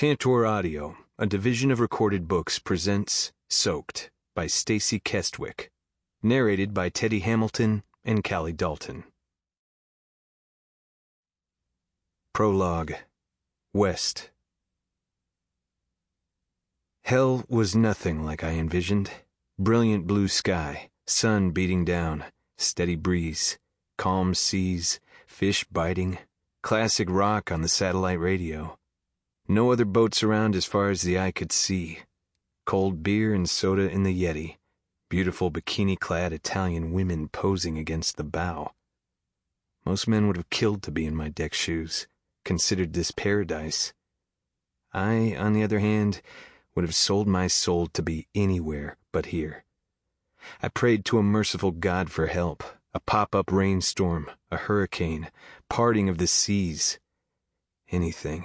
Tantor Audio, a division of Recorded Books, presents Soaked by Stacy Kestwick, narrated by Teddy Hamilton and Callie Dalton. Prologue. West. Hell was nothing like I envisioned. Brilliant blue sky, sun beating down, steady breeze, calm seas, fish biting, classic rock on the satellite radio. No other boats around as far as the eye could see. Cold beer and soda in the Yeti. Beautiful bikini-clad Italian women posing against the bow. Most men would have killed to be in my deck shoes, considered this paradise. I, on the other hand, would have sold my soul to be anywhere but here. I prayed to a merciful God for help, a pop-up rainstorm, a hurricane, parting of the seas. Anything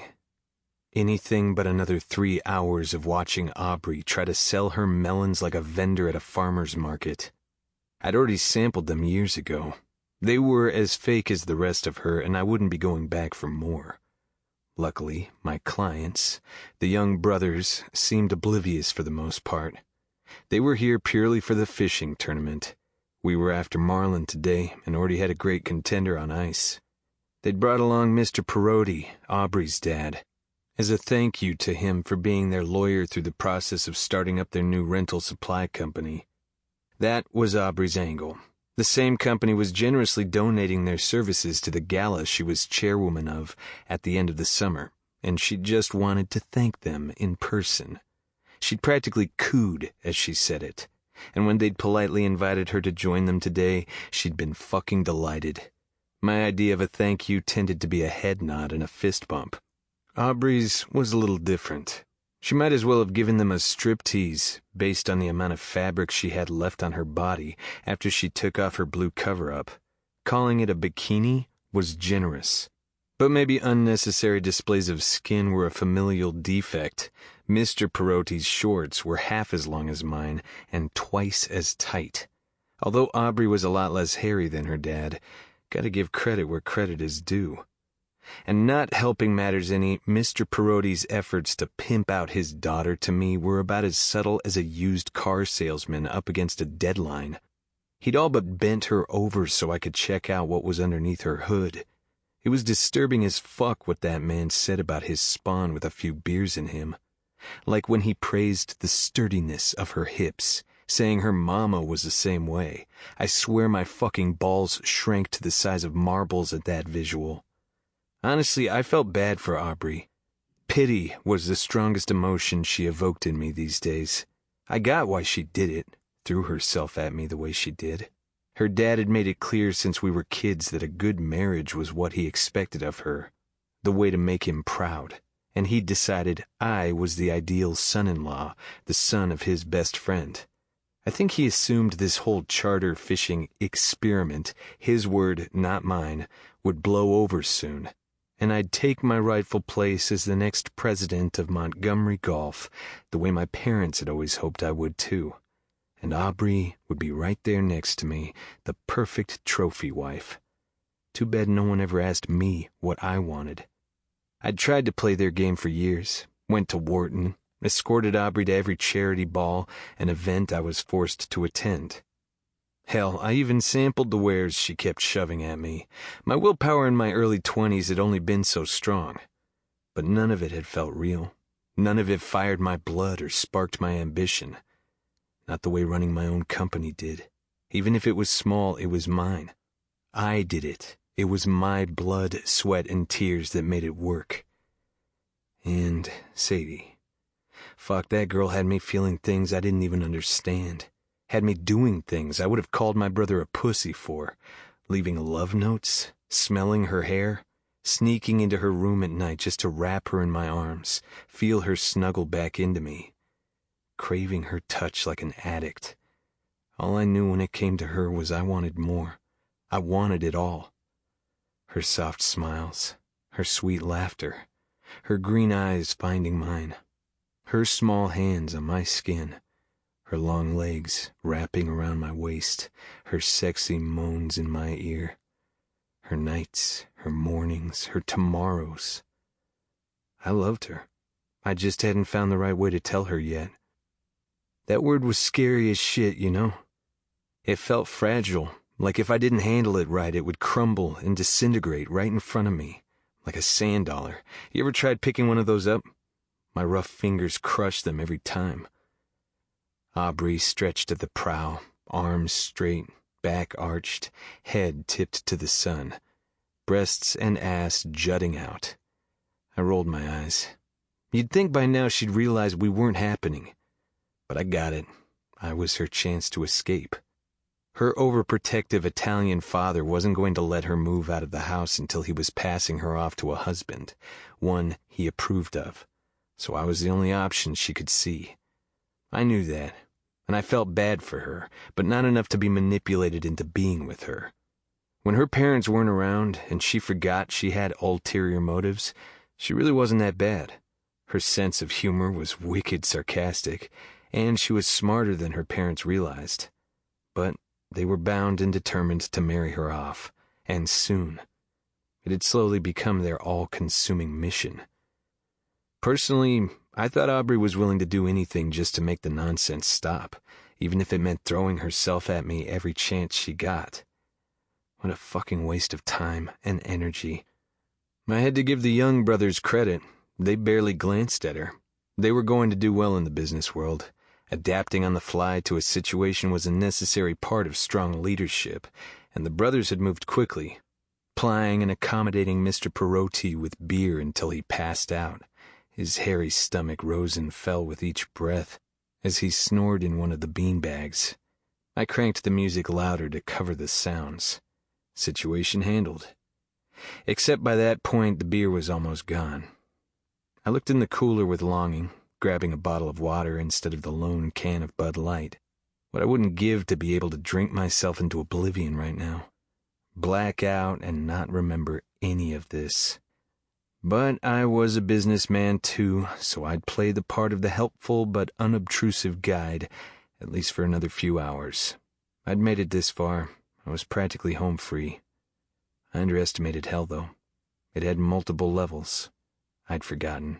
but another 3 hours of watching Aubrey try to sell her melons like a vendor at a farmer's market. I'd already sampled them years ago. They were as fake as the rest of her, and I wouldn't be going back for more. Luckily, my clients, the young brothers, seemed oblivious for the most part. They were here purely for the fishing tournament. We were after marlin today and already had a great contender on ice. They'd brought along Mr. Perotti, Aubrey's dad, as a thank you to him for being their lawyer through the process of starting up their new rental supply company. That was Aubrey's angle. The same company was generously donating their services to the gala she was chairwoman of at the end of the summer, and she just wanted to thank them in person. She'd practically cooed as she said it, and when they'd politely invited her to join them today, she'd been fucking delighted. My idea of a thank you tended to be a head nod and a fist bump. Aubrey's was a little different. She might as well have given them a striptease based on the amount of fabric she had left on her body after she took off her blue cover-up. Calling it a bikini was generous. But maybe unnecessary displays of skin were a familial defect. Mr. Perotti's shorts were half as long as mine and twice as tight. Although Aubrey was a lot less hairy than her dad, gotta give credit where credit is due. And not helping matters any, Mr. Perotti's efforts to pimp out his daughter to me were about as subtle as a used car salesman up against a deadline. He'd all but bent her over so I could check out what was underneath her hood. It was disturbing as fuck what that man said about his spawn with a few beers in him. Like when he praised the sturdiness of her hips, saying her mama was the same way. I swear my fucking balls shrank to the size of marbles at that visual. Honestly, I felt bad for Aubrey. Pity was the strongest emotion she evoked in me these days. I got why she did it, threw herself at me the way she did. Her dad had made it clear since we were kids that a good marriage was what he expected of her, the way to make him proud, and he'd decided I was the ideal son-in-law, the son of his best friend. I think he assumed this whole charter fishing experiment, his word, not mine, would blow over soon, and I'd take my rightful place as the next president of Montgomery Golf, the way my parents had always hoped I would too. And Aubrey would be right there next to me, the perfect trophy wife. Too bad no one ever asked me what I wanted. I'd tried to play their game for years, went to Wharton, escorted Aubrey to every charity ball and event I was forced to attend. Hell, I even sampled the wares she kept shoving at me. My willpower in my early 20s had only been so strong. But none of it had felt real. None of it fired my blood or sparked my ambition. Not the way running my own company did. Even if it was small, it was mine. I did it. It was my blood, sweat, and tears that made it work. And Sadie. Fuck, that girl had me feeling things I didn't even understand. Had me doing things I would have called my brother a pussy for, leaving love notes, smelling her hair, sneaking into her room at night just to wrap her in my arms, feel her snuggle back into me, craving her touch like an addict. All I knew when it came to her was I wanted more. I wanted it all. Her soft smiles, her sweet laughter, her green eyes finding mine, her small hands on my skin, her long legs wrapping around my waist, her sexy moans in my ear, her nights, her mornings, her tomorrows. I loved her. I just hadn't found the right way to tell her yet. That word was scary as shit, you know? It felt fragile, like if I didn't handle it right, it would crumble and disintegrate right in front of me, like a sand dollar. You ever tried picking one of those up? My rough fingers crushed them every time. Aubrey stretched at the prow, arms straight, back arched, head tipped to the sun, breasts and ass jutting out. I rolled my eyes. You'd think by now she'd realize we weren't happening. But I got it. I was her chance to escape. Her overprotective Italian father wasn't going to let her move out of the house until he was passing her off to a husband, one he approved of. So I was the only option she could see. I knew that, and I felt bad for her, but not enough to be manipulated into being with her. When her parents weren't around and she forgot she had ulterior motives, she really wasn't that bad. Her sense of humor was wicked sarcastic, and she was smarter than her parents realized. But they were bound and determined to marry her off, and soon. It had slowly become their all-consuming mission. Personally, I thought Aubrey was willing to do anything just to make the nonsense stop, even if it meant throwing herself at me every chance she got. What a fucking waste of time and energy. I had to give the Young brothers credit. They barely glanced at her. They were going to do well in the business world. Adapting on the fly to a situation was a necessary part of strong leadership, and the brothers had moved quickly, plying and accommodating Mr. Perotti with beer until he passed out. His hairy stomach rose and fell with each breath as he snored in one of the beanbags. I cranked the music louder to cover the sounds. Situation handled. Except by that point, the beer was almost gone. I looked in the cooler with longing, grabbing a bottle of water instead of the lone can of Bud Light. What I wouldn't give to be able to drink myself into oblivion right now. Black out and not remember any of this. But I was a businessman too, so I'd play the part of the helpful but unobtrusive guide, at least for another few hours. I'd made it this far. I was practically home free. I underestimated hell, though. It had multiple levels. I'd forgotten.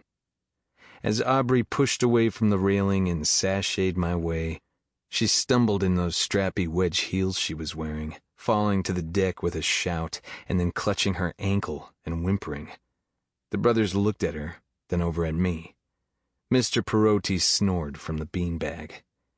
As Aubrey pushed away from the railing and sashayed my way, she stumbled in those strappy wedge heels she was wearing, falling to the deck with a shout, and then clutching her ankle and whimpering. The brothers looked at her, then over at me. Mr. Perotti snored from the beanbag.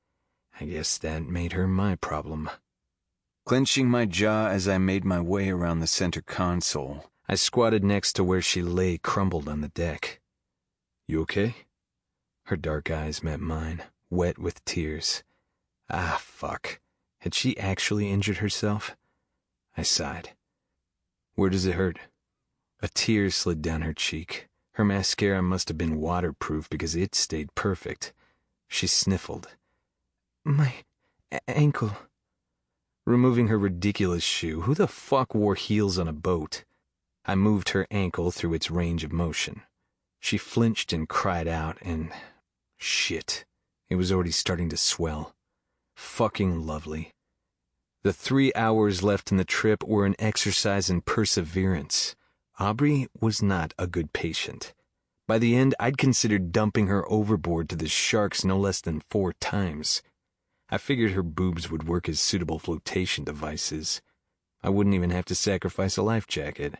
I guess that made her my problem. Clenching my jaw as I made my way around the center console, I squatted next to where she lay crumbled on the deck. You okay? Her dark eyes met mine, wet with tears. Ah, fuck. Had she actually injured herself? I sighed. Where does it hurt? A tear slid down her cheek. Her mascara must have been waterproof because it stayed perfect. She sniffled. My ankle. Removing her ridiculous shoe, who the fuck wore heels on a boat? I moved her ankle through its range of motion. She flinched and cried out, and shit, it was already starting to swell. Fucking lovely. The 3 hours left in the trip were an exercise in perseverance. Aubrey was not a good patient. By the end, I'd considered dumping her overboard to the sharks no less than 4 times. I figured her boobs would work as suitable flotation devices. I wouldn't even have to sacrifice a life jacket.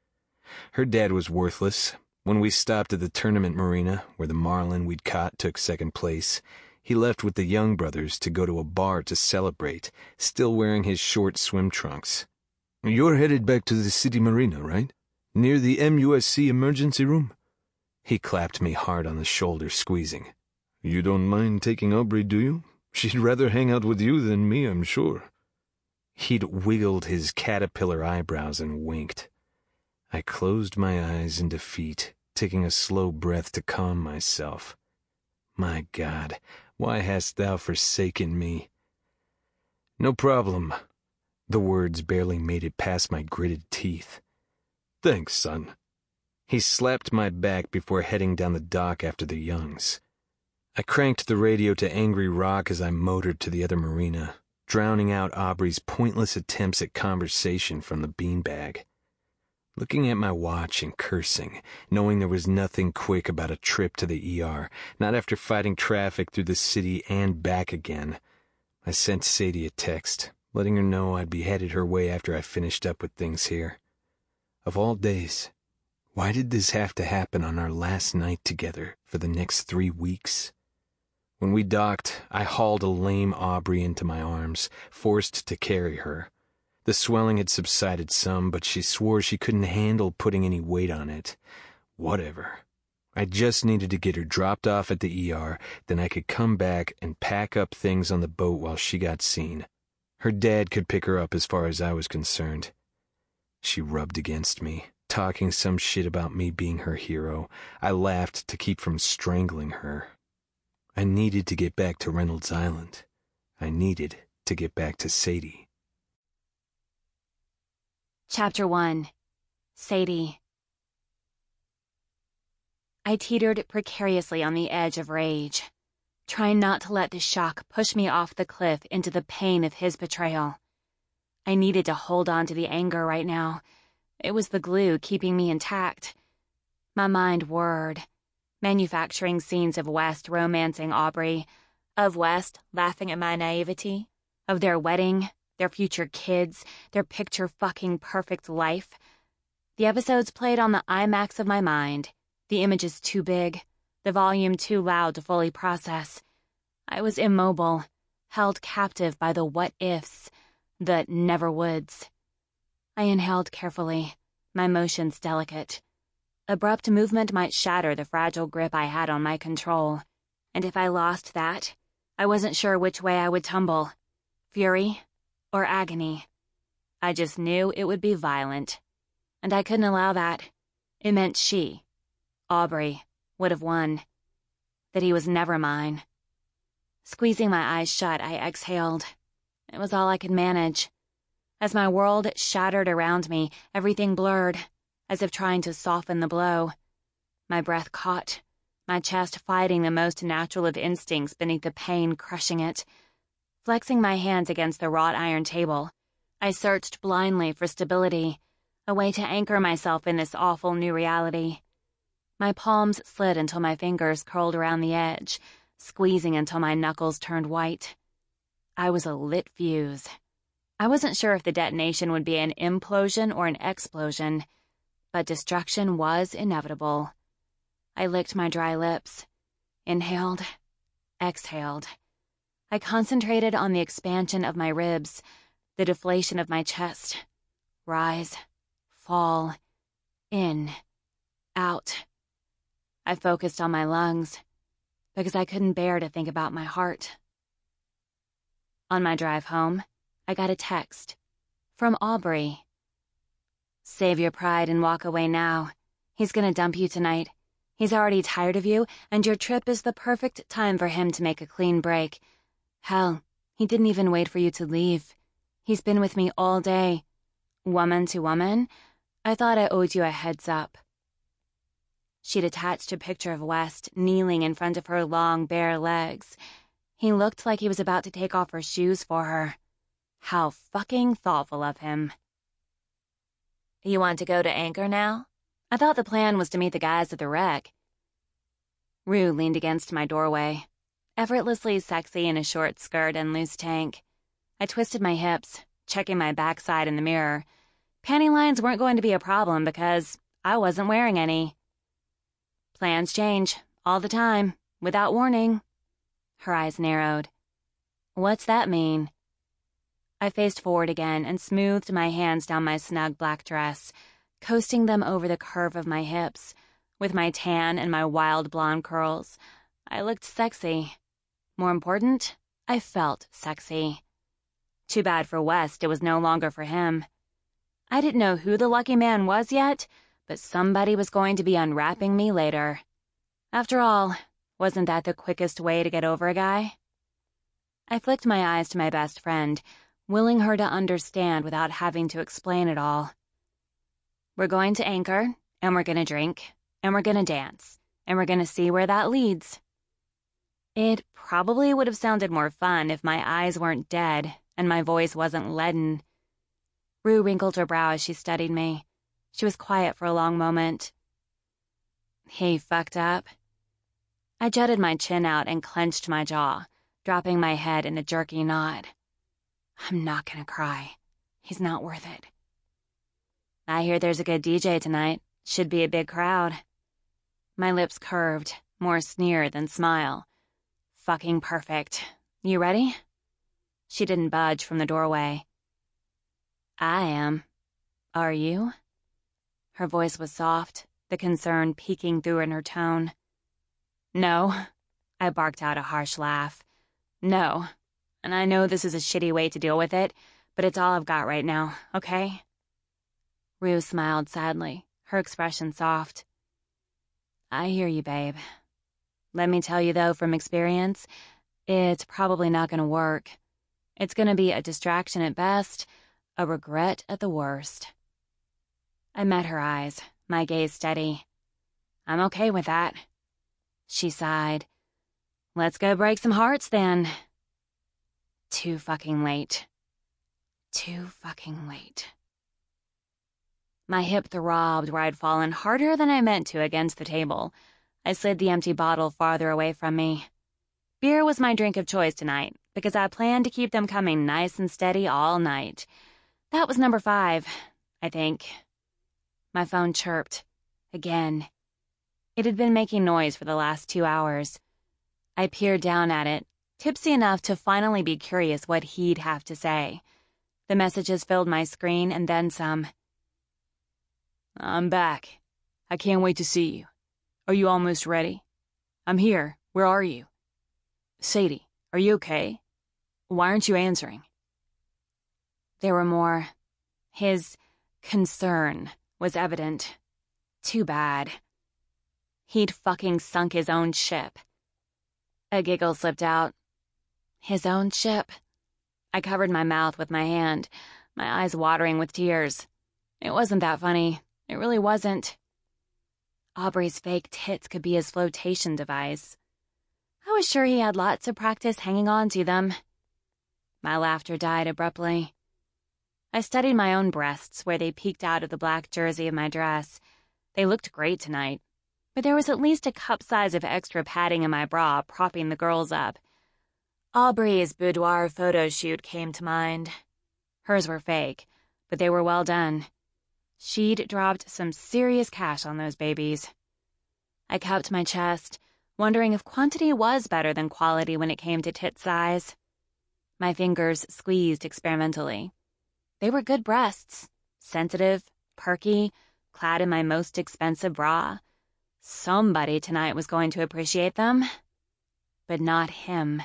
Her dad was worthless. When we stopped at the tournament marina, where the marlin we'd caught took second place, he left with the Young brothers to go to a bar to celebrate, still wearing his short swim trunks. You're headed back to the city marina, right? Near the MUSC emergency room? He clapped me hard on the shoulder, squeezing. You don't mind taking Aubrey, do you? She'd rather hang out with you than me, I'm sure. He'd wiggled his caterpillar eyebrows and winked. I closed my eyes in defeat, taking a slow breath to calm myself. My God, why hast thou forsaken me? No problem. The words barely made it past my gritted teeth. Thanks, son. He slapped my back before heading down the dock after the Youngs. I cranked the radio to angry rock as I motored to the other marina, drowning out Aubrey's pointless attempts at conversation from the beanbag. Looking at my watch and cursing, knowing there was nothing quick about a trip to the ER, not after fighting traffic through the city and back again, I sent Sadie a text, letting her know I'd be headed her way after I finished up with things here. Of all days, why did this have to happen on our last night together for the next 3 weeks? When we docked, I hauled a lame Aubrey into my arms, forced to carry her. The swelling had subsided some, but she swore she couldn't handle putting any weight on it. Whatever. I just needed to get her dropped off at the ER, then I could come back and pack up things on the boat while she got seen. Her dad could pick her up as far as I was concerned. She rubbed against me, talking some shit about me being her hero. I laughed to keep from strangling her. I needed to get back to Reynolds Island. I needed to get back to Sadie. Chapter 1. Sadie. I teetered precariously on the edge of rage, trying not to let the shock push me off the cliff into the pain of his betrayal. I needed to hold on to the anger right now. It was the glue keeping me intact. My mind whirred, manufacturing scenes of West romancing Aubrey, of West laughing at my naivety, of their wedding, their future kids, their picture-fucking-perfect life. The episodes played on the IMAX of my mind, the images too big, the volume too loud to fully process. I was immobile, held captive by the what-ifs, the never-would's. I inhaled carefully, my motions delicate. Abrupt movement might shatter the fragile grip I had on my control, and if I lost that, I wasn't sure which way I would tumble, fury or agony. I just knew it would be violent, and I couldn't allow that. It meant she, Aubrey, would have won, that he was never mine. Squeezing my eyes shut, I exhaled. It was all I could manage. As my world shattered around me, everything blurred, as if trying to soften the blow. My breath caught, my chest fighting the most natural of instincts beneath the pain crushing it. Flexing my hands against the wrought iron table, I searched blindly for stability, a way to anchor myself in this awful new reality. My palms slid until my fingers curled around the edge, squeezing until my knuckles turned white. I was a lit fuse. I wasn't sure if the detonation would be an implosion or an explosion, but destruction was inevitable. I licked my dry lips, inhaled, exhaled. I concentrated on the expansion of my ribs, the deflation of my chest. Rise, fall, in, out. I focused on my lungs, because I couldn't bear to think about my heart. On my drive home, I got a text from Aubrey. Save your pride and walk away now. He's gonna dump you tonight. He's already tired of you, and your trip is the perfect time for him to make a clean break. Hell, he didn't even wait for you to leave. He's been with me all day. Woman to woman, I thought I owed you a heads up. She'd attached a picture of West kneeling in front of her long, bare legs. He looked like he was about to take off her shoes for her. How fucking thoughtful of him. You want to go to Anchor now? I thought the plan was to meet the guys at the wreck. Rue leaned against my doorway, effortlessly sexy in a short skirt and loose tank. I twisted my hips, checking my backside in the mirror. Panty lines weren't going to be a problem because I wasn't wearing any. Plans change, all the time, without warning. Her eyes narrowed. What's that mean? I faced forward again and smoothed my hands down my snug black dress, coasting them over the curve of my hips. With my tan and my wild blonde curls, I looked sexy. More important, I felt sexy. Too bad for West it was no longer for him. I didn't know who the lucky man was yet, but somebody was going to be unwrapping me later. After all, wasn't that the quickest way to get over a guy? I flicked my eyes to my best friend, willing her to understand without having to explain it all. We're going to Anchor, and we're gonna drink, and we're gonna dance, and we're gonna see where that leads. It probably would have sounded more fun if my eyes weren't dead and my voice wasn't leaden. Rue wrinkled her brow as she studied me. She was quiet for a long moment. He fucked up. I jutted my chin out and clenched my jaw, dropping my head in a jerky nod. I'm not gonna cry. He's not worth it. I hear there's a good DJ tonight. Should be a big crowd. My lips curved, more sneer than smile. Fucking perfect. You ready? She didn't budge from the doorway. I am. Are you? Her voice was soft, the concern peeking through in her tone. No. I barked out a harsh laugh. No. And I know this is a shitty way to deal with it, but it's all I've got right now, okay? Rue smiled sadly, her expression soft. I hear you, babe. Let me tell you, though, from experience, it's probably not gonna work. It's gonna be a distraction at best, a regret at the worst. I met her eyes, my gaze steady. I'm okay with that. She sighed. Let's go break some hearts, then. Too fucking late. Too fucking late. My hip throbbed where I'd fallen harder than I meant to against the table. I slid the empty bottle farther away from me. Beer was my drink of choice tonight, because I planned to keep them coming nice and steady all night. That was number 5, I think. My phone chirped. Again. It had been making noise for the last 2 hours. I peered down at it, tipsy enough to finally be curious what he'd have to say. The messages filled my screen and then some. I'm back. I can't wait to see you. Are you almost ready? I'm here. Where are you? Sadie, are you okay? Why aren't you answering? There were more. His concern was evident. Too bad. He'd fucking sunk his own ship. A giggle slipped out. His own ship? I covered my mouth with my hand, my eyes watering with tears. It wasn't that funny. It really wasn't. Aubrey's fake tits could be his flotation device. I was sure he had lots of practice hanging on to them. My laughter died abruptly. I studied my own breasts where they peeked out of the black jersey of my dress. They looked great tonight, but there was at least a cup size of extra padding in my bra propping the girls up. Aubrey's boudoir photo shoot came to mind. Hers were fake, but they were well done. She'd dropped some serious cash on those babies. I cupped my chest, wondering if quantity was better than quality when it came to tit size. My fingers squeezed experimentally. They were good breasts, sensitive, perky, clad in my most expensive bra. Somebody tonight was going to appreciate them, but not him.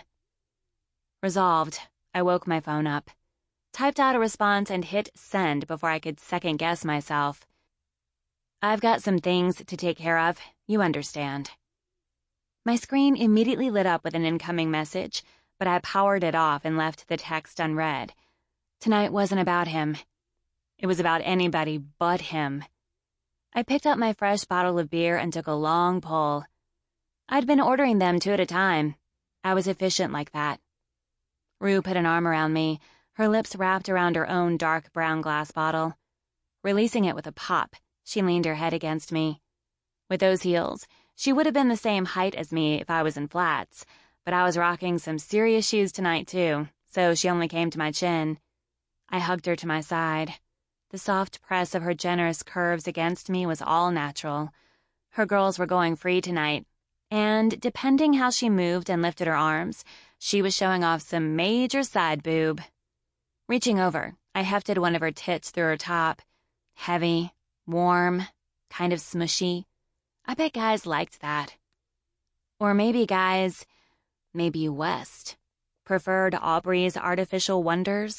Resolved, I woke my phone up, typed out a response and hit send before I could second-guess myself. I've got some things to take care of, you understand. My screen immediately lit up with an incoming message, but I powered it off and left the text unread. Tonight wasn't about him. It was about anybody but him. I picked up my fresh bottle of beer and took a long pull. I'd been ordering them 2 at a time. I was efficient like that. Rue put an arm around me, her lips wrapped around her own dark brown glass bottle. Releasing it with a pop, she leaned her head against me. With those heels, she would have been the same height as me if I was in flats, but I was rocking some serious shoes tonight too, so she only came to my chin. I hugged her to my side. The soft press of her generous curves against me was all natural. Her girls were going free tonight, and depending how she moved and lifted her arms, she was showing off some major side boob. Reaching over, I hefted one of her tits through her top. Heavy, warm, kind of smushy. I bet guys liked that. Or maybe guys, maybe West, preferred Aubrey's artificial wonders.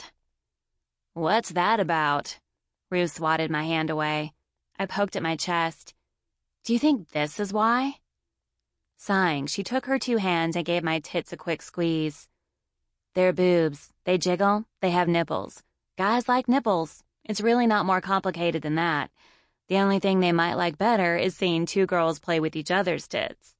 What's that about? Rue swatted my hand away. I poked at my chest. Do you think this is why? Sighing, she took her 2 hands and gave my tits a quick squeeze. They're boobs. They jiggle. They have nipples. Guys like nipples. It's really not more complicated than that. The only thing they might like better is seeing 2 girls play with each other's tits.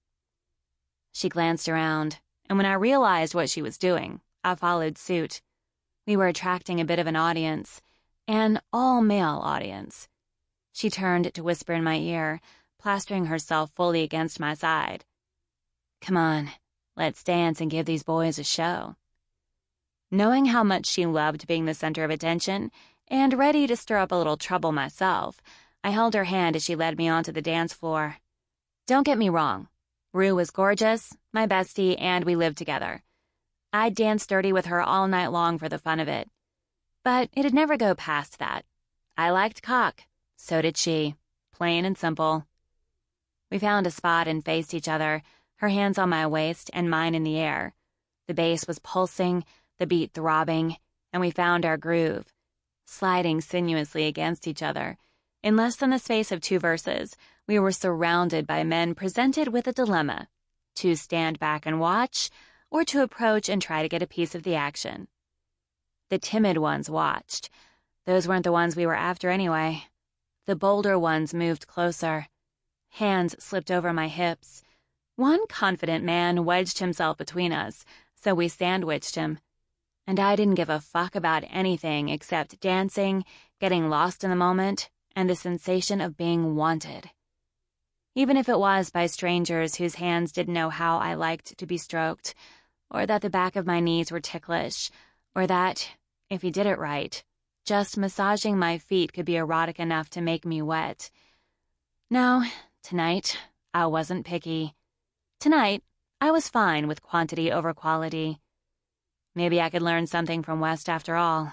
She glanced around, and when I realized what she was doing, I followed suit. We were attracting a bit of an audience, an all-male audience. She turned to whisper in my ear, plastering herself fully against my side. "Come on, let's dance and give these boys a show." Knowing how much she loved being the center of attention, and ready to stir up a little trouble myself, I held her hand as she led me onto the dance floor. Don't get me wrong. Rue was gorgeous, my bestie, and we lived together. I'd dance dirty with her all night long for the fun of it. But it'd never go past that. I liked cock. So did she. Plain and simple. We found a spot and faced each other, her hands on my waist and mine in the air. The bass was pulsing, the beat throbbing, and we found our groove, sliding sinuously against each other. In less than the space of 2 verses, we were surrounded by men presented with a dilemma: to stand back and watch, or to approach and try to get a piece of the action. The timid ones watched. Those weren't the ones we were after anyway. The bolder ones moved closer. Hands slipped over my hips. One confident man wedged himself between us, so we sandwiched him. And I didn't give a fuck about anything except dancing, getting lost in the moment, and the sensation of being wanted. Even if it was by strangers whose hands didn't know how I liked to be stroked, or that the back of my knees were ticklish, or that, if he did it right, just massaging my feet could be erotic enough to make me wet. No, tonight, I wasn't picky. Tonight, I was fine with quantity over quality. Maybe I could learn something from West after all.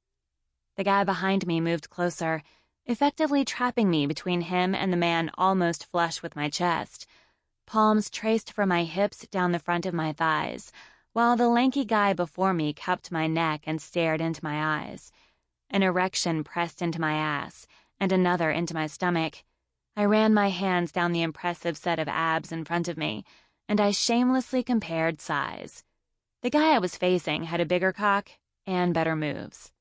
The guy behind me moved closer, effectively trapping me between him and the man almost flush with my chest. Palms traced from my hips down the front of my thighs, while the lanky guy before me cupped my neck and stared into my eyes. An erection pressed into my ass, and another into my stomach. I ran my hands down the impressive set of abs in front of me, and I shamelessly compared size. The guy I was facing had a bigger cock and better moves.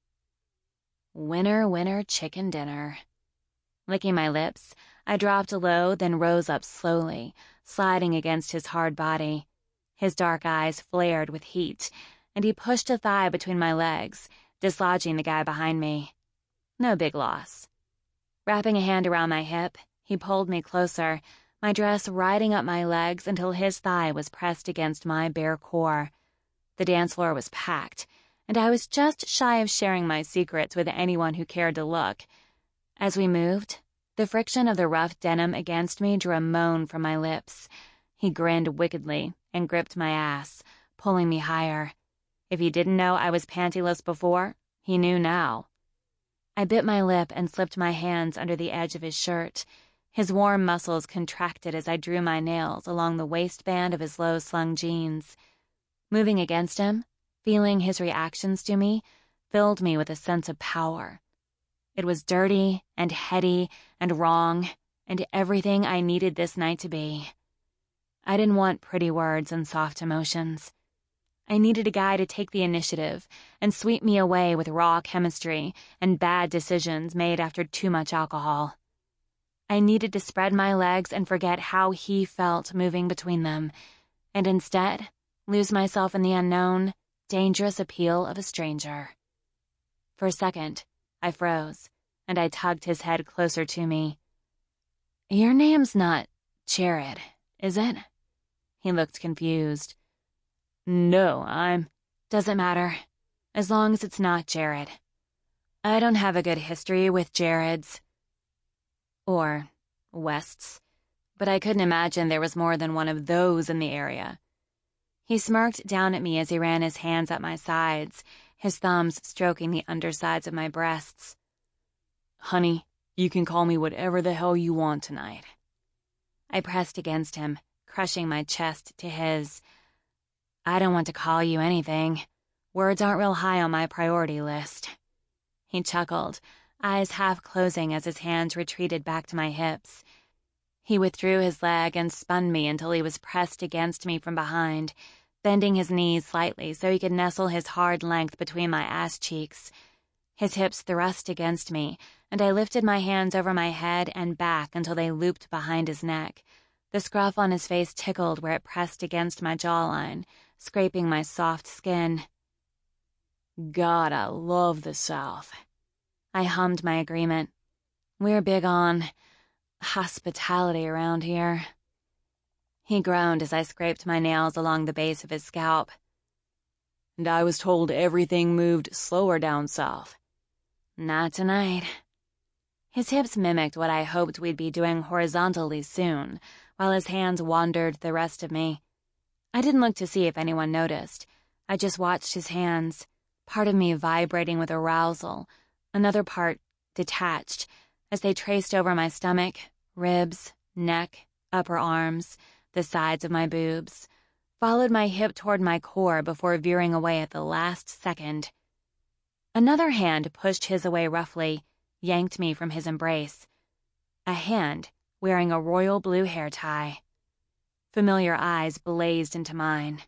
Winner, winner, chicken dinner. Licking my lips, I dropped low, then rose up slowly, sliding against his hard body. His dark eyes flared with heat, and he pushed a thigh between my legs, dislodging the guy behind me. No big loss. Wrapping a hand around my hip, he pulled me closer, my dress riding up my legs until his thigh was pressed against my bare core. The dance floor was packed, and I was just shy of sharing my secrets with anyone who cared to look. As we moved, the friction of the rough denim against me drew a moan from my lips. He grinned wickedly and gripped my ass, pulling me higher. If he didn't know I was pantyless before, he knew now. I bit my lip and slipped my hands under the edge of his shirt. His warm muscles contracted as I drew my nails along the waistband of his low-slung jeans. Moving against him, feeling his reactions to me, filled me with a sense of power. It was dirty and heady and wrong, and everything I needed this night to be. I didn't want pretty words and soft emotions. I needed a guy to take the initiative and sweep me away with raw chemistry and bad decisions made after too much alcohol. I needed to spread my legs and forget how he felt moving between them, and instead lose myself in the unknown, dangerous appeal of a stranger. For a second, I froze, and I tugged his head closer to me. "Your name's not Jared, is it?" He looked confused. "No, Doesn't matter, as long as it's not Jared. I don't have a good history with Jareds. Or Wests, but I couldn't imagine there was more than one of those in the area." He smirked down at me as he ran his hands up my sides, his thumbs stroking the undersides of my breasts. "Honey, you can call me whatever the hell you want tonight." I pressed against him, crushing my chest to his. "I don't want to call you anything. Words aren't real high on my priority list." He chuckled, eyes half closing as his hands retreated back to my hips. He withdrew his leg and spun me until he was pressed against me from behind, bending his knees slightly so he could nestle his hard length between my ass cheeks. His hips thrust against me, and I lifted my hands over my head and back until they looped behind his neck. The scruff on his face tickled where it pressed against my jawline, scraping my soft skin. "God, I love the South." I hummed my agreement. We're big on hospitality around here." He groaned as I scraped my nails along the base of his scalp. "And I was told everything moved slower down south." "Not tonight." His hips mimicked what I hoped we'd be doing horizontally soon, while his hands wandered the rest of me. I didn't look to see if anyone noticed. I just watched his hands, part of me vibrating with arousal, another part detached, as they traced over my stomach, ribs, neck, upper arms, the sides of my boobs, followed my hip toward my core before veering away at the last second. Another hand pushed his away roughly, yanked me from his embrace. A hand wearing a royal blue hair tie. Familiar eyes blazed into mine.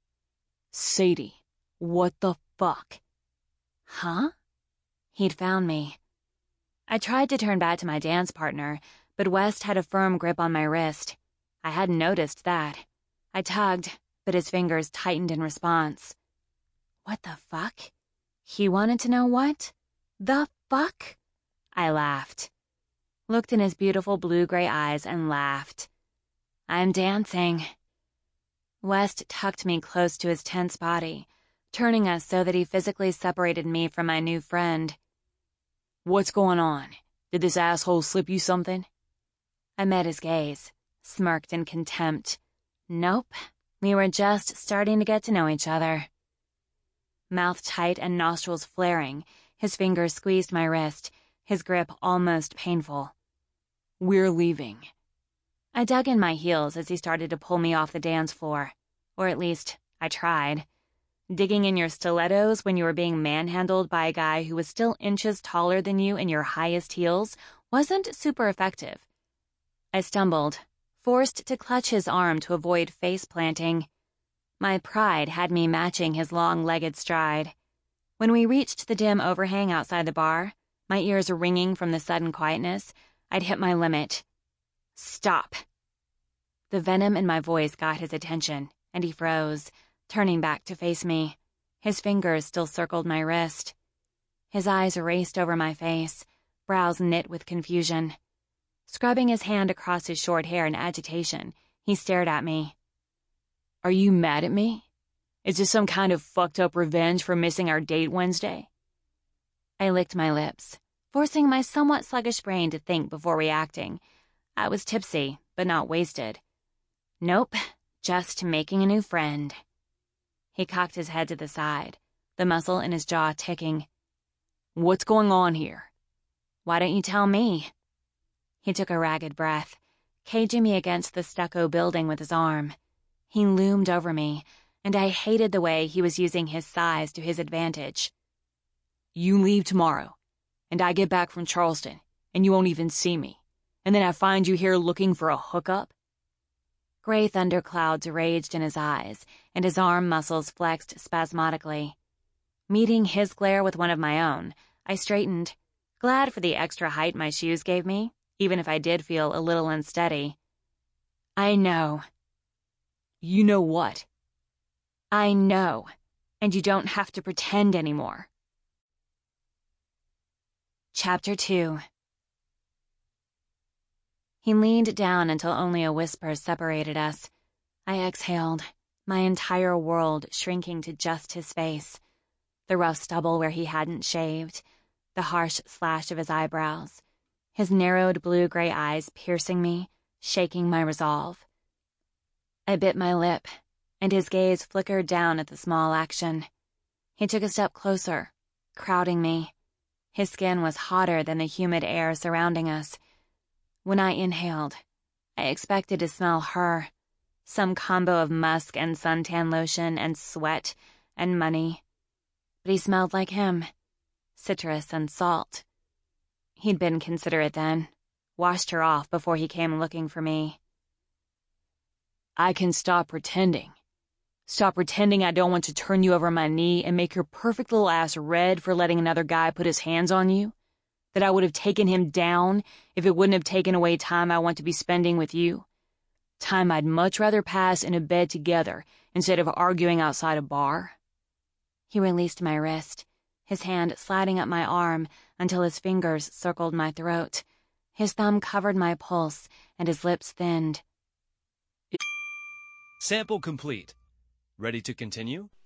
"Sadie, what the fuck?" "Huh?" He'd found me. I tried to turn back to my dance partner, but West had a firm grip on my wrist. I hadn't noticed that. I tugged, but his fingers tightened in response. What the fuck? He wanted to know what? The fuck? I laughed. Looked in his beautiful blue-gray eyes and laughed. "I'm dancing." West tucked me close to his tense body, turning us so that he physically separated me from my new friend. "What's going on? Did this asshole slip you something?" I met his gaze, smirked in contempt. Nope, we were just starting to get to know each other. Mouth tight and nostrils flaring, his fingers squeezed my wrist, his grip almost painful. "We're leaving." I dug in my heels as he started to pull me off the dance floor. Or at least, I tried. Digging in your stilettos when you were being manhandled by a guy who was still inches taller than you in your highest heels wasn't super effective. I stumbled, forced to clutch his arm to avoid face planting. My pride had me matching his long-legged stride. When we reached the dim overhang outside the bar, my ears ringing from the sudden quietness, I'd hit my limit. "Stop." The venom in my voice got his attention, and he froze, turning back to face me. His fingers still circled my wrist. His eyes raced over my face, brows knit with confusion. Scrubbing his hand across his short hair in agitation, he stared at me. "Are you mad at me? Is this some kind of fucked up revenge for missing our date Wednesday?" I licked my lips, forcing my somewhat sluggish brain to think before reacting. I was tipsy, but not wasted. Nope, just making a new friend. He cocked his head to the side, the muscle in his jaw ticking. "What's going on here?" "Why don't you tell me?" He took a ragged breath, caging me against the stucco building with his arm. He loomed over me, and I hated the way he was using his size to his advantage. "You leave tomorrow, and I get back from Charleston, and you won't even see me. And then I find you here looking for a hookup?" Gray thunderclouds raged in his eyes, and his arm muscles flexed spasmodically. Meeting his glare with one of my own, I straightened, glad for the extra height my shoes gave me, even if I did feel a little unsteady. "I know." "You know what?" "I know, and you don't have to pretend anymore." Chapter 2. He leaned down until only a whisper separated us. I exhaled, my entire world shrinking to just his face. The rough stubble where he hadn't shaved, the harsh slash of his eyebrows, his narrowed blue-gray eyes piercing me, shaking my resolve. I bit my lip, and his gaze flickered down at the small action. He took a step closer, crowding me. His skin was hotter than the humid air surrounding us. When I inhaled, I expected to smell her, some combo of musk and suntan lotion and sweat and money. But he smelled like him, citrus and salt. He'd been considerate then, washed her off before he came looking for me. "I can stop pretending. Stop pretending I don't want to turn you over my knee and make your perfect little ass red for letting another guy put his hands on you? That I would have taken him down if it wouldn't have taken away time I want to be spending with you? Time I'd much rather pass in a bed together instead of arguing outside a bar?" He released my wrist, his hand sliding up my arm until his fingers circled my throat, His thumb covered my pulse, and his lips thinned. Sample complete. Ready to continue?